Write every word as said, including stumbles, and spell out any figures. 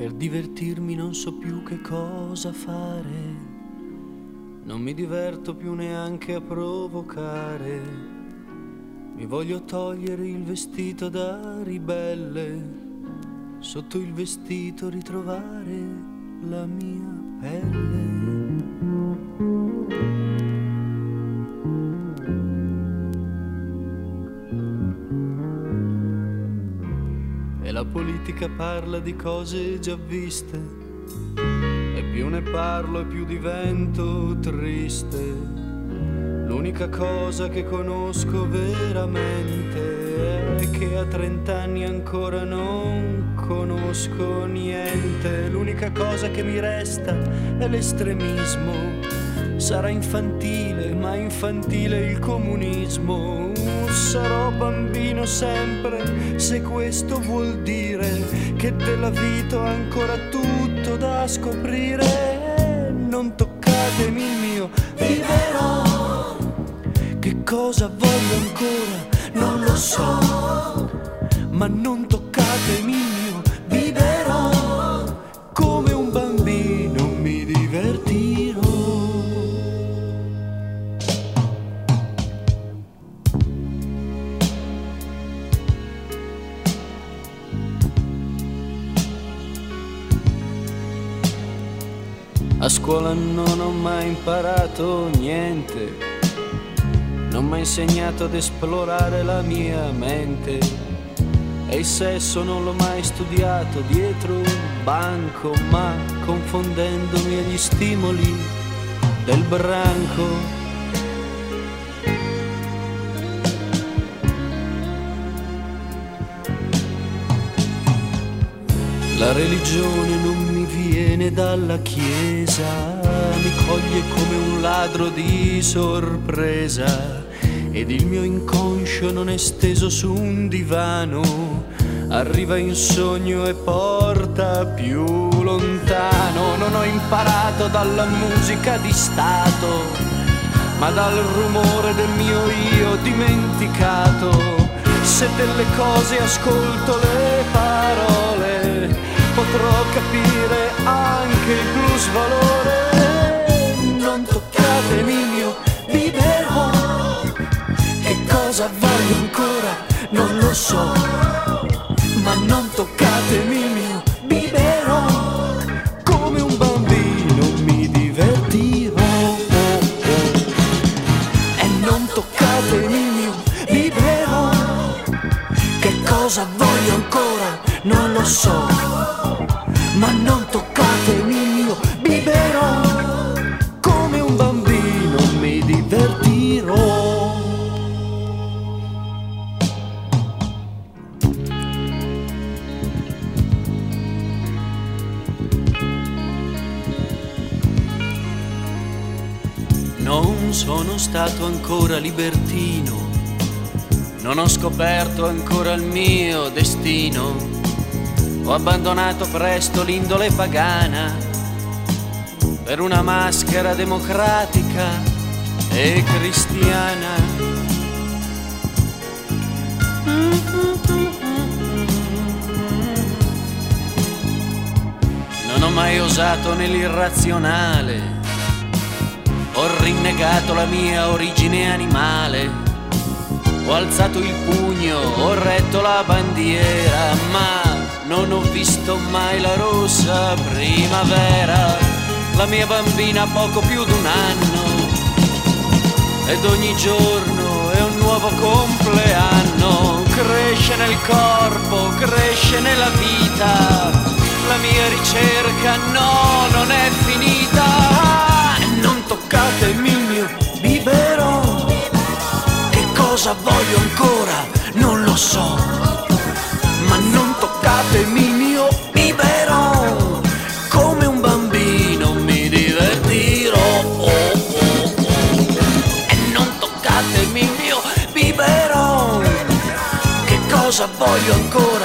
Per divertirmi non so più che cosa fare, non mi diverto più neanche a provocare. Mi voglio togliere il vestito da ribelle, sotto il vestito ritrovare la mia pelle. E la politica parla di cose già viste, e più ne parlo e più divento triste. L'unica cosa che conosco veramente è che a trent'anni ancora non conosco niente. L'unica cosa che mi resta è l'estremismo. Sarà infantile, ma infantile il comunismo. Sarò bambino sempre, se questo vuol dire che della vita ho ancora tutto da scoprire. Non toccatemi il mio viverò. Che cosa voglio ancora non lo so, ma non toccatemi il mio viverò. Come un bambino mi divertirò. A scuola non ho mai imparato niente, non mi ha insegnato ad esplorare la mia mente. E il sesso non l'ho mai studiato dietro un banco, ma confondendomi agli stimoli del branco. La religione non mi viene dalla chiesa, mi coglie come un ladro di sorpresa. Ed il mio inconscio non è steso su un divano, arriva in sogno e porta più lontano. Non ho imparato dalla musica di Stato, ma dal rumore del mio io dimenticato. Se delle cose ascolto le parole, potrò capire anche il plus valore. Non toccatemi il mio viverò. Che cosa voglio ancora non lo so, ma non toccatemi il mio viverò. Come un bambino mi divertirò. E non toccatemi il mio viverò. Che cosa voglio ancora non lo so, ma non toccatemi il mio biberò. Come un bambino mi divertirò. Non sono stato ancora libertino, non ho scoperto ancora il mio destino. Ho abbandonato presto l'indole pagana per una maschera democratica e cristiana. Non ho mai osato nell'irrazionale, ho rinnegato la mia origine animale. Ho alzato il pugno, ho retto la bandiera, ma non ho visto mai la rossa primavera. La mia bambina ha poco più d'un anno, ed ogni giorno è un nuovo compleanno. Cresce nel corpo, cresce nella vita, la mia ricerca no, non è finita. Non toccatemi il mio biberò. Che cosa voglio ancora non lo so, ma non toccatemi il mio biberò. Come un bambino mi divertirò. Oh, oh, oh. E non toccatemi il mio biberò. Che cosa voglio ancora